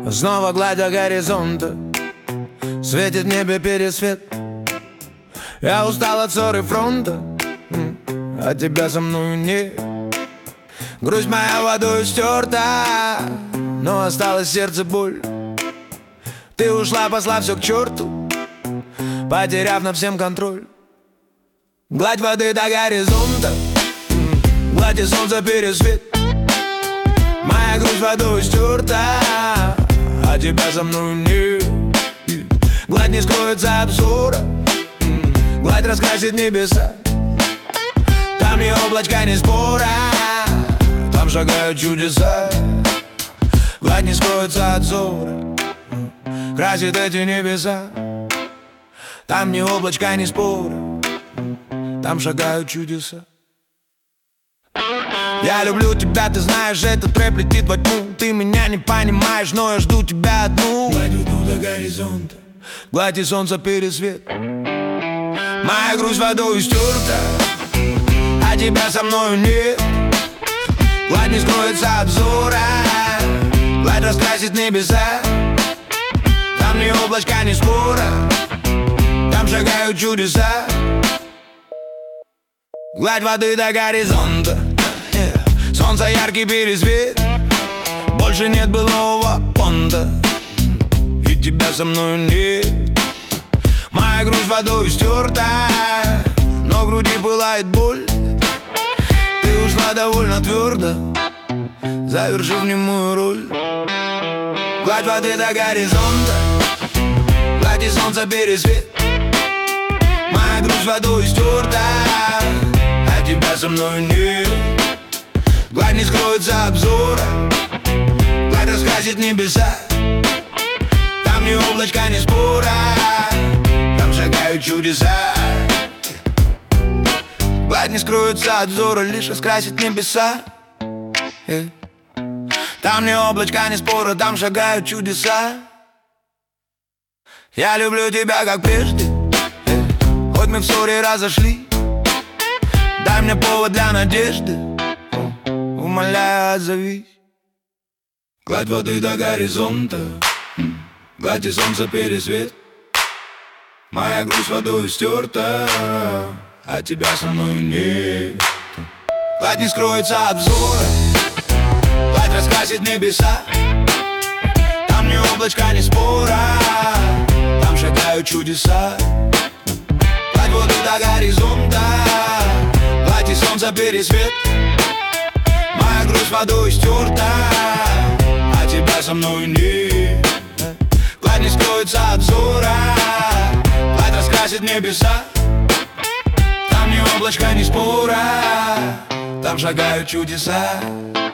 Снова гладь до горизонта, светит в небе пересвет. Я устал от ссоры фронта, а тебя со мною нет. Грусть моя водой стерта, но осталось в сердце боль. Ты ушла, послав все к черту, потеряв над всем контроль. Гладь воды до горизонта, гладь и солнце пересвет. Моя грусть водой стерта, а тебя со мною нет. Гладь не скроется обзора, гладь раскрасит небеса. Там ни облачка, ни спора, там шагают чудеса. Гладь не скроется от зора, красит эти небеса. Там ни облачка, ни спора, там шагают чудеса. Я люблю тебя, ты знаешь, этот рэп летит во тьму. Ты меня не понимаешь, но я жду тебя одну. Гладь воду до горизонта, гладь и солнце пересвет. Моя грусть водой стерта, а тебя со мною нет. Гладь не скроется обзора, гладь раскрасит небеса. Там ни облачка, ни спора, там шагают чудеса. Гладь воды до горизонта, солнце яркий пересвет. Больше нет былого понта, и тебя со мною нет. Моя грусть водой стерта, но в груди пылает боль. Ты ушла довольно твердо, завершив немую роль. Гладь воды до горизонта, гладь и солнце пересвет. Моя грусть водой стерта, а тебя со мною нет. Гладь не скроется обзора, гладь раскрасит небеса. Там ни облачка, ни спора, там шагают чудеса. Гладь не скроется от взора, лишь раскрасит небеса. Там ни облачка, ни спора, там шагают чудеса. Я люблю тебя, как прежде, хоть мы в ссоре разошли. Дай мне повод для надежды, умоляю, отзовись. Гладь воды до горизонта, гладь и солнце пересвет. Моя грусть водой стерта, а тебя со мною нет. Гладь не скроется обзора, гладь раскрасит небеса. Там ни облачка, ни спора, там шагают чудеса. Гладь воды до горизонта, гладь и солнце пересвет. Моя грусть водой стерта, а тебя со мною нет. Гладь не скроется обзора, гладь раскрасит небеса. Там ни облачка, ни спора, там шагают чудеса.